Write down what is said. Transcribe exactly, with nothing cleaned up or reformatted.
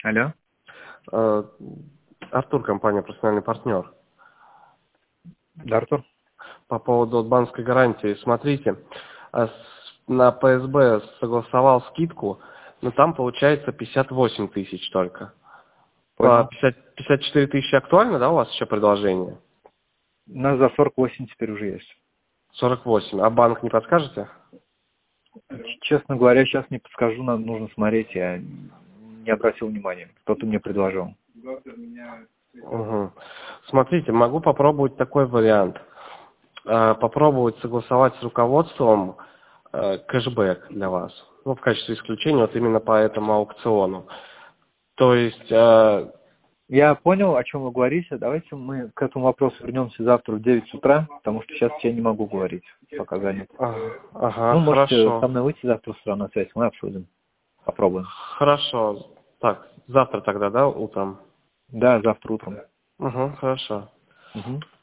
Алло. Э, Артур, компания «Профессиональный партнер». Да, Артур. По поводу вот банковской гарантии. Смотрите, э, с- на ПСБ согласовал скидку, но там получается пятьдесят восемь тысяч только. По Понял. пятьдесят, пятьдесят четыре тысячи актуально, да, у вас еще предложение? У нас за сорок восемь теперь уже есть. сорок восемь. А банк не подскажете? Честно говоря, сейчас не подскажу, нам нужно смотреть, я не обратил внимания. Кто-то мне предложил. Угу. Смотрите, могу попробовать такой вариант. Э, Попробовать согласовать с руководством э, кэшбэк для вас. Ну, в качестве исключения вот именно по этому аукциону. То есть, э, Я понял, о чем вы говорите. Давайте мы к этому вопросу вернемся завтра в девять утра, потому что сейчас я не могу говорить, пока занят. а- ага, Ну, можете со хорошо. мной выйти завтра с утра на связь, мы обсудим. Попробуем. Хорошо. Так, завтра тогда, да, утром? Да, завтра утром. Угу, хорошо. Угу.